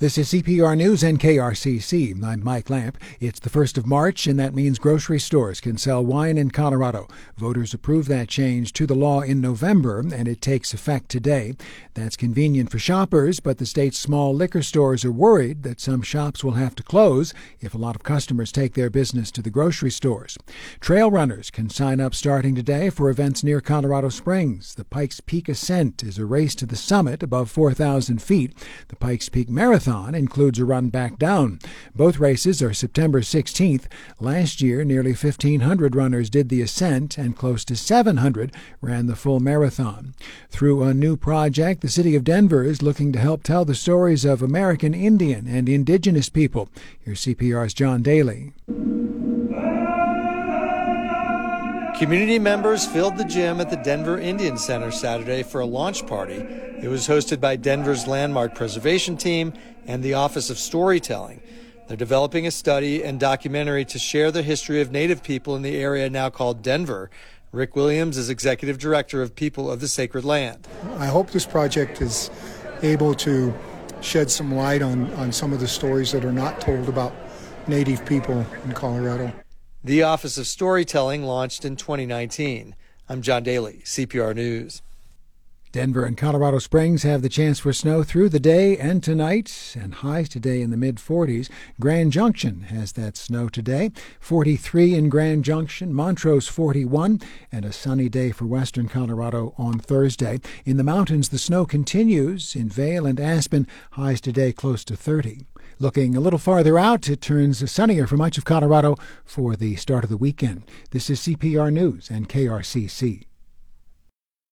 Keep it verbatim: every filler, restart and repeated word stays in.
This is C P R News and K R C C. I'm Mike Lamp. It's the first of March, and that means grocery stores can sell wine in Colorado. Voters approved that change to the law in November, and it takes effect today. That's convenient for shoppers, but the state's small liquor stores are worried that some shops will have to close if a lot of customers take their business to the grocery stores. Trail runners can sign up starting today for events near Colorado Springs. The Pikes Peak Ascent is a race to the summit above four thousand feet. The Pikes Peak Marathon includes a run back down. Both races are September sixteenth. Last year, nearly fifteen hundred runners did the ascent, and close to seven hundred ran the full marathon. Through a new project, the city of Denver is looking to help tell the stories of American Indian and Indigenous people. Here's C P R's John Daly. Community members filled the gym at the Denver Indian Center Saturday for a launch party. It was hosted by Denver's Landmark Preservation Team and the Office of Storytelling. They're developing a study and documentary to share the history of Native people in the area now called Denver. Rick Williams is Executive Director of People of the Sacred Land. I hope this project is able to shed some light on, on some of the stories that are not told about Native people in Colorado. The Office of Storytelling launched in twenty nineteen. I'm John Daly, C P R News. Denver and Colorado Springs have the chance for snow through the day and tonight, and highs today in the mid forties. Grand Junction has that snow today, forty-three in Grand Junction, Montrose forty-one, and a sunny day for western Colorado on Thursday. In the mountains, the snow continues. In Vail and Aspen, highs today close to thirty. Looking a little farther out, it turns sunnier for much of Colorado for the start of the weekend. This is C P R News and K R C C.